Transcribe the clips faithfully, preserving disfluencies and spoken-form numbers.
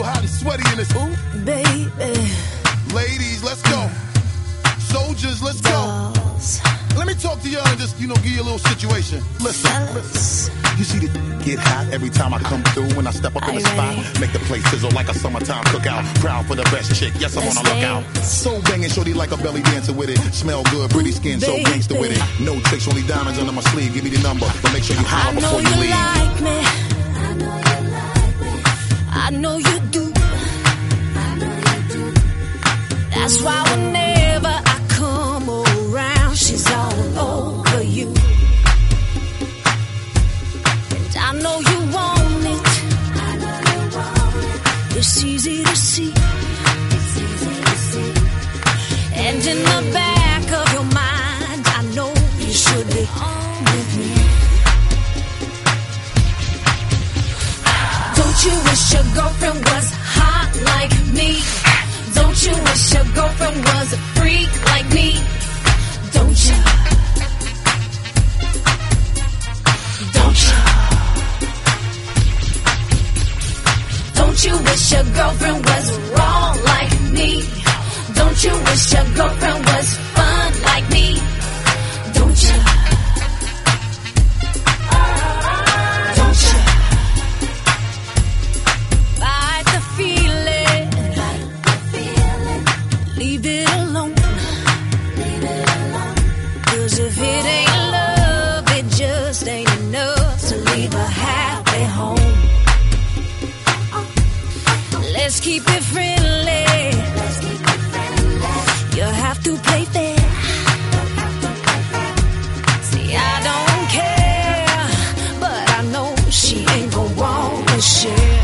hot and sweaty in this. Ooh, baby. Ladies, let's go. Soldiers, let's go. Let me talk to y'all and just, you know, give you a little situation. Listen, listen. You see the get hot every time I come through. When I step up in the spot, make the place sizzle like a summertime cookout. Proud for the best chick, yes, I'm on a lookout. So banging, shorty like a belly dancer with it. Smell good, pretty skin, so gangster with it. No tricks, only diamonds under my sleeve. Give me the number, but make sure you holler before you leave. Like me. I know you like me. I know you do. I know you do. That's why whenever I come around, she's all over you. And I know you want it. I know you want it. It's easy to see. It's easy to see. And in the back of your mind, I know you should be on with me. Don't you wish your girlfriend was hot like me? Don't you wish your girlfriend was a freak like me? Don't you? Don't you? Don't you wish your girlfriend was wrong like me? Don't you wish your girlfriend was fun like me? Don't you? Don't you? Fight the feeling. Fight the feeling. Leave it alone. Leave it alone. 'Cause if it ain't love, it just ain't enough to leave a happy home. Let's keep it friendly. Let's keep it friendly. You have to play fair. See, I don't care, but I know she ain't gon' want to share.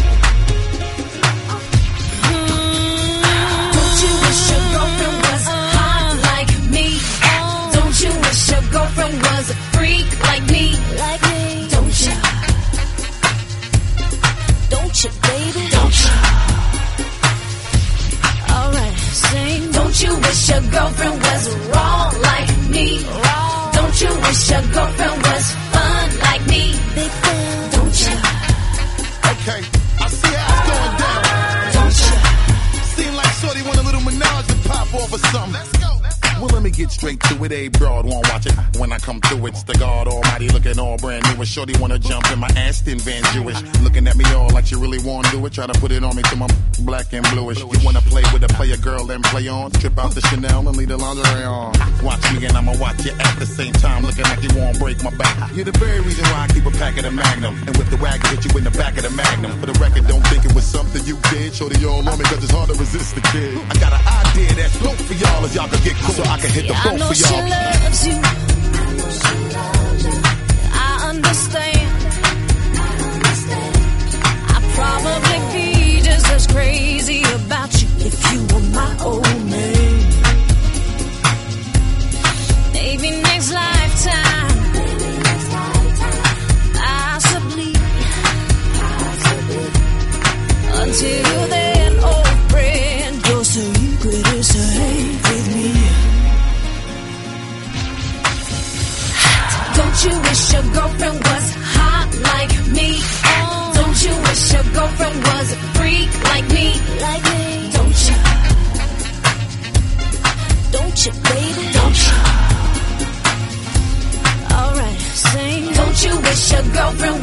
Mm. Don't you wish your girlfriend was hot like me? Don't you wish your girlfriend was a freak like me? Like me? Don't you? Don't you, baby? Don't you? Don't you wish your girlfriend was wrong like me? Wrong. Don't you wish your girlfriend was fun like me? Big fan. Don't you? Okay, I see how it's going down. Don't you? Seem like shorty want a little menage to pop off or something. Let's go. Well, let me get straight to it. A broad won't watch it. When I come through, it's the God Almighty looking all brand new. And shorty wanna jump in my Aston Van Jewish. Looking at me all like she really wanna do it. Try to put it on me till I'm black and bluish. You wanna play with a player girl, then play on. Trip out the Chanel and leave the lingerie on. Watch me and I'ma watch you at the same time. Looking like you won't break my back. You're the very reason why I keep a pack of the Magnum. And with the wagon, hit you in the back of the Magnum. For the record, don't think it was something you did. Shorty all on me cause it's hard to resist the kid. I got an idea that's dope for y'all as y'all can get cool. So I can hit the boat. She loves you. I know she loves you. I understand. I understand. I'd probably be just as crazy about you if you were my old man. Maybe next lifetime. Maybe next lifetime. Possibly. Possibly. Until then, old friend, your secret is safe with me. Don't you wish your girlfriend was hot like me? Don't you wish your girlfriend was a freak like me? Like me? Don't you? Don't you, baby? Don't you? Alright, sing. Don't you wish your girlfriend